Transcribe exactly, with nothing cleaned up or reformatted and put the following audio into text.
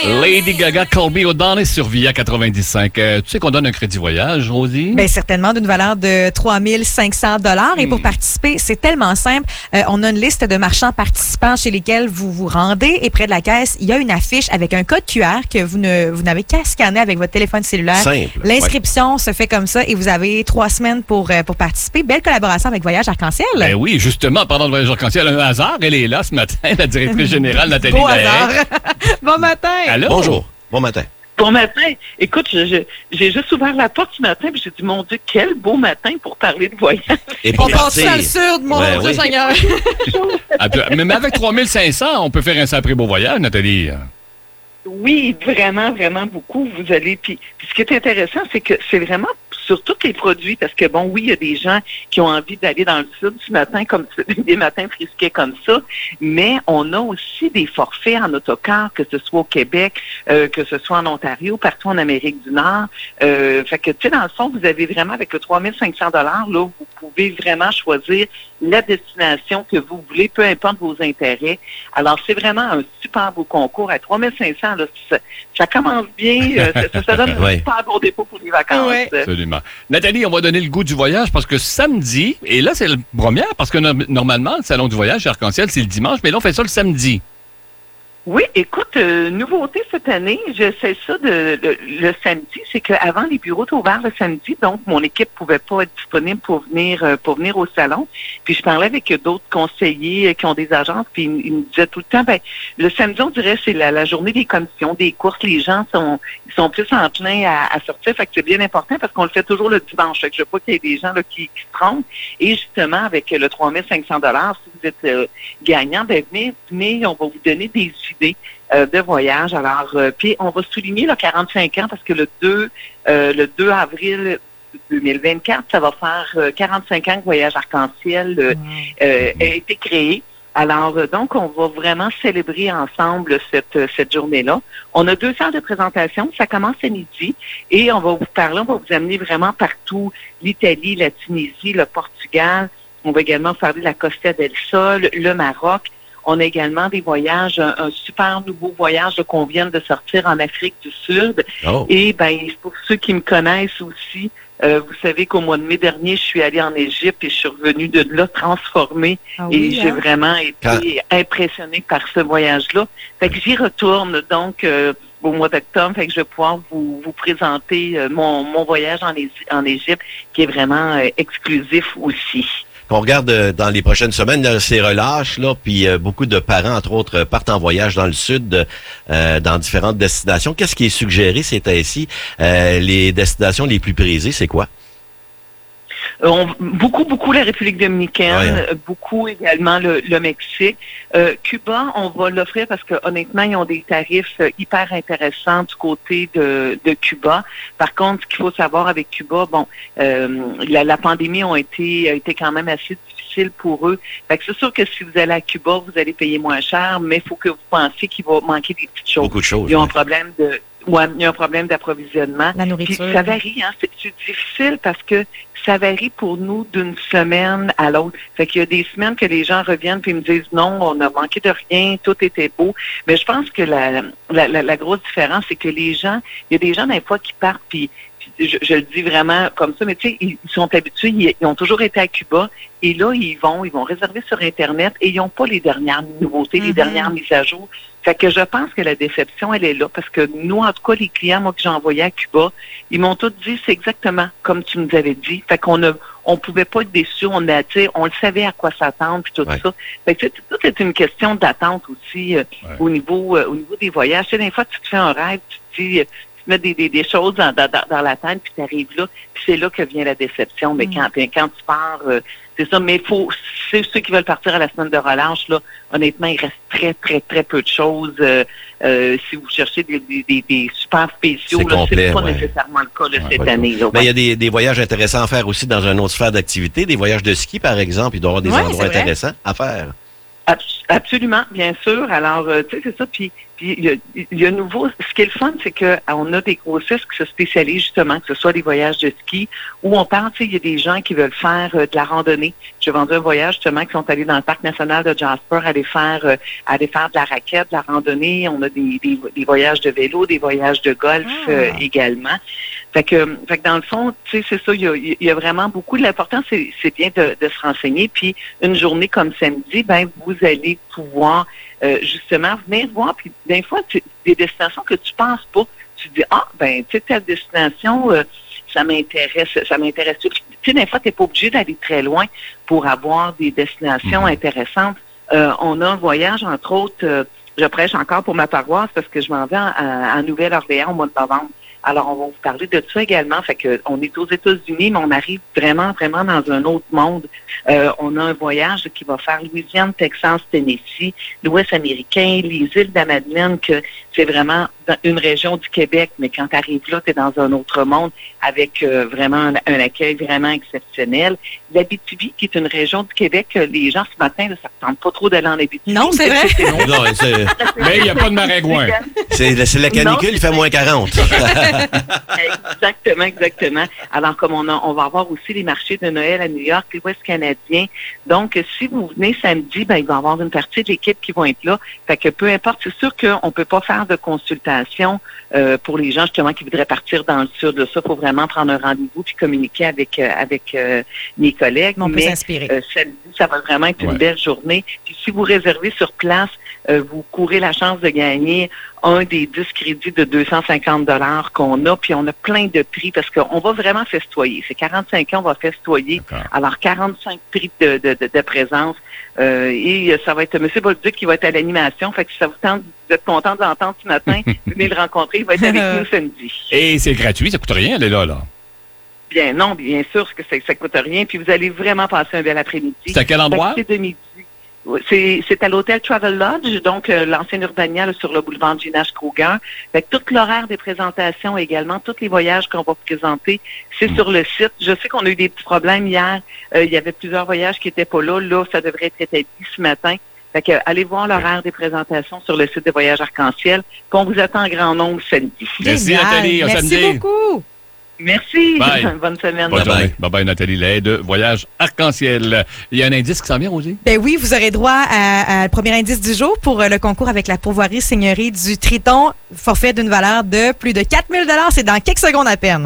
Lady Gaga, Colby O'Donnell sur Via quatre-vingt-dix-cinq. Euh, tu sais qu'on donne un crédit voyage, Rosie? Bien, certainement, d'une valeur de trois mille cinq cents dollars. Et pour participer, c'est tellement simple. Euh, on a une liste de marchands participants chez lesquels vous vous rendez. Et près de la caisse, il y a une affiche avec un code Q R que vous ne vous n'avez qu'à scanner avec votre téléphone cellulaire. Simple. L'inscription ouais. se fait comme ça et vous avez trois semaines pour, euh, pour participer. Belle collaboration avec Voyage Arc-en-Ciel. Ben oui, justement, pendant le Voyage Arc-en-Ciel, un hasard, elle est là ce matin, la directrice générale Nathalie Beau Dahay. hasard. Bon matin. Allô? Bonjour. Bon matin. Bon matin. Écoute, je, je, j'ai juste ouvert la porte ce matin et j'ai dit, mon Dieu, quel beau matin pour parler de voyage. Et On passe ça le sud, mon Ouais, Dieu oui. Seigneur. Mais avec trois mille cinq cents, on peut faire un sacré beau voyage, Nathalie. Oui, vraiment, vraiment beaucoup. Vous allez. Puis, puis ce qui est intéressant, c'est que c'est vraiment sur tous les produits, parce que bon, oui, il y a des gens qui ont envie d'aller dans le sud ce matin, comme des matins frisqués comme ça, mais on a aussi des forfaits en autocar, que ce soit au Québec, euh, que ce soit en Ontario, partout en Amérique du Nord. Euh, fait que, tu sais, dans le fond, vous avez vraiment, avec le trois mille cinq cents dollars, là, vous pouvez vraiment choisir la destination que vous voulez, peu importe vos intérêts. Alors, c'est vraiment un super beau concours. À trois mille cinq cents, là, ça, ça commence bien. Euh, ça, ça donne un ouais. super beau dépôt pour les vacances. Ouais. Absolument. Nathalie, on va donner le goût du voyage parce que samedi, et là, c'est la première, parce que no- normalement, le Salon du voyage chez Arc-en-Ciel, c'est le dimanche, mais là, on fait ça le samedi. Oui, écoute, euh, nouveauté cette année, je sais ça de, de- le samedi, c'est qu'avant, les bureaux étaient ouverts le samedi, donc mon équipe pouvait pas être disponible pour venir euh, pour venir au salon. Puis je parlais avec d'autres conseillers euh, qui ont des agences, puis ils, ils me disaient tout le temps, ben le samedi, on dirait, c'est la, la journée des commissions, des courses, les gens sont ils sont plus en plein à, à sortir, fait que c'est bien important parce qu'on le fait toujours le dimanche. Fait que je vois qu'il y a des gens là, qui, qui se trompent. Et justement, avec le trois mille cinq cents dollars, si vous êtes euh, gagnant, ben venez, venez, on va vous donner des idées euh, de voyage. Alors, euh, puis on va souligner le quarante-cinq ans parce que le deux, euh, le deux avril deux mille vingt-quatre, ça va faire euh, quarante-cinq ans que Voyage Arc-en-Ciel euh, euh, a été créé. Alors, euh, donc, on va vraiment célébrer ensemble cette, cette journée-là. On a deux heures de présentation, ça commence à midi, et on va vous parler, on va vous amener vraiment partout, l'Italie, la Tunisie, le Portugal. On va également parler de la Costa del Sol, le Maroc. On a également des voyages, un, un super nouveau voyage là, qu'on vient de sortir en Afrique du Sud. Oh. Et ben pour ceux qui me connaissent aussi, euh, vous savez qu'au mois de mai dernier, je suis allée en Égypte et je suis revenue de là transformée. Ah et oui, j'ai hein? vraiment été Quand- impressionnée par ce voyage-là. Fait que j'y retourne donc euh, au mois d'octobre. Fait que je vais pouvoir vous, vous présenter euh, mon, mon voyage en, Égy- en Égypte qui est vraiment euh, exclusif aussi. Qu'on regarde euh, dans les prochaines semaines, là, c'est relâche, là, puis euh, beaucoup de parents, entre autres, partent en voyage dans le sud, euh, dans différentes destinations. Qu'est-ce qui est suggéré ces temps-ci? Euh, les destinations les plus prisées, c'est quoi? On- beaucoup, beaucoup la République dominicaine, Ouais, hein. euh, beaucoup également le, le Mexique. Euh, Cuba, on va l'offrir parce que honnêtement, ils ont des tarifs euh, hyper intéressants du côté de, de Cuba. Par contre, ce qu'il faut savoir avec Cuba, bon, euh, la, la pandémie a été, a été quand même assez difficile pour eux. Fait que c'est sûr que si vous allez à Cuba, vous allez payer moins cher, mais il faut que vous pensiez qu'il va manquer des petites choses. Beaucoup de choses. Ils ont un ouais. problème de, ouais, il y a un problème d'approvisionnement. La Puis nourriture. ça varie, hein. C'est, c'est difficile parce que ça varie pour nous d'une semaine à l'autre. Fait qu'il y a des semaines que les gens reviennent puis me disent non, on a manqué de rien, tout était beau. Mais je pense que la, la, la, la grosse différence, c'est que les gens, il y a des gens des fois qui partent puis puis je, je le dis vraiment comme ça, mais tu sais, ils, ils sont habitués, ils, ils ont toujours été à Cuba et là, ils vont, ils vont réserver sur Internet et ils n'ont pas les dernières nouveautés, les Mhm. dernières mises à jour. Fait que je pense que la déception, elle est là. Parce que nous, en tout cas, les clients, moi, que j'ai envoyés à Cuba, ils m'ont tous dit, c'est exactement comme tu nous avais dit. Fait qu'on a, on pouvait pas être déçus. On a, tu sais, on le savait à quoi s'attendre, puis tout Ouais. ça. Fait que, tu sais, tout est une question d'attente aussi, euh, Ouais. au niveau, euh, au niveau des voyages. Tu sais, des fois, tu te fais un rêve, tu te dis, euh, tu te mets des, des, des choses dans, dans, dans la tête, puis tu arrives là, puis c'est là que vient la déception. Mais Mm. quand, puis quand tu pars, euh, c'est ça, mais il faut, c'est ceux qui veulent partir à la semaine de relâche, là, honnêtement, il reste très, très, très peu de choses. Euh, euh, si vous cherchez des, des, des, des super spéciaux, C'est là, complet, c'est pas ouais. nécessairement le cas là, Ouais, cette ouais. année. Là, Ben, il y ouais. a des, des voyages intéressants à faire aussi dans une autre sphère d'activité. Des voyages de ski, par exemple. Il doit y avoir des Ouais, endroits c'est vrai. intéressants à faire. Abs- Absolument, bien sûr. Alors, euh, tu sais, c'est ça. Puis, Puis il y a, il y a nouveau, ce qui est le fun, c'est qu'on a des grossistes qui se spécialisent justement, que ce soit des voyages de ski, où on parle, tu sais, il y a des gens qui veulent faire euh, de la randonnée. J'ai vendu un voyage justement qui sont allés dans le parc national de Jasper aller faire euh, aller faire de la raquette, de la randonnée. On a des, des, des voyages de vélo, des voyages de golf Ah. euh, également. Fait que, fait que dans le fond, tu sais, c'est ça, il y a, il y a vraiment beaucoup. L'important, c'est, c'est bien de, de se renseigner. Puis une journée comme samedi, ben vous allez pouvoir euh, justement venir voir. Puis des fois, c'est des destinations que tu penses pas. Tu dis, ah, ben, tu sais, telle destination, euh, ça m'intéresse, ça m'intéresse. Tu sais, des fois, tu n'es pas obligé d'aller très loin pour avoir des destinations Mhm. intéressantes. Euh, on a un voyage, entre autres, euh, je prêche encore pour ma paroisse parce que je m'en vais en, en Nouvelle-Orléans au mois de novembre. Alors, on va vous parler de ça également. Fait que on est aux États-Unis, mais on arrive vraiment, vraiment dans un autre monde. Euh, on a un voyage qui va faire Louisiane, Texas, Tennessee, l'Ouest américain, les îles de la Madeleine, que c'est vraiment dans une région du Québec, mais quand tu arrives là, tu es dans un autre monde avec euh, vraiment un, un accueil vraiment exceptionnel. L'Abitibi, qui est une région du Québec, euh, les gens ce matin, là, ça ne tente pas trop d'aller en Abitibi. Non, c'est vrai. Non, c'est, Mais il n'y a pas de maringouin. c'est, c'est la canicule, Non, il fait moins quarante. Exactement, exactement. Alors, comme on a, on va avoir aussi les marchés de Noël à New York, les Ouest canadiens. Donc, si vous venez samedi, ben, il va y avoir une partie de l'équipe qui vont être là. Fait que peu importe, c'est sûr qu'on peut pas faire de consultation euh, pour les gens justement qui voudraient partir dans le sud. Là, ça, faut vraiment prendre un rendez-vous puis communiquer avec euh, avec euh, mes collègues. On peut Mais s'inspirer. euh, samedi, ça va vraiment être Ouais. une belle journée. Puis si vous réservez sur place, euh, vous courez la chance de gagner un des dix crédits de deux cent cinquante dollars qu'on a, puis on a plein de prix parce qu'on va vraiment festoyer. C'est quarante-cinq ans, on va festoyer. D'accord. Alors, quarante-cinq prix de, de, de, de présence. Euh, et ça va être M. Bolduc qui va être à l'animation. Fait que si ça vous tente, vous êtes content de l'entendre ce matin, venez le rencontrer. Il va être avec nous samedi. Et c'est gratuit, ça coûte rien, elle est là, là. Bien, non, bien sûr que ça ne coûte rien. Puis vous allez vraiment passer un bel après-midi. C'est à quel endroit? Fait que c'est de midi. C'est, c'est à l'hôtel Travel Lodge, donc euh, l'ancien Urbania là, sur le boulevard Ginage Kruger. Fait que tout l'horaire des présentations également, tous les voyages qu'on va présenter, c'est Mm. sur le site. Je sais qu'on a eu des petits problèmes hier. Euh, il y avait plusieurs voyages qui n'étaient pas là. Là, ça devrait être établi ce matin. Fait que, allez voir l'horaire des présentations sur le site de Voyage Arc-en-Ciel. Puis on vous attend en grand nombre samedi. Merci, Génial. Nathalie. Au Merci samedi. beaucoup. Merci. Bye. Bonne semaine. Bonne Bye-bye. journée. Bye-bye, Nathalie Lay de Voyage Arc-en-Ciel. Il y a un indice qui s'en vient, Rosie? Ben oui, vous aurez droit à, à le premier indice du jour pour euh, le concours avec la pourvoirie seigneurie du Triton, forfait d'une valeur de plus de quatre mille dollars. C'est dans quelques secondes à peine.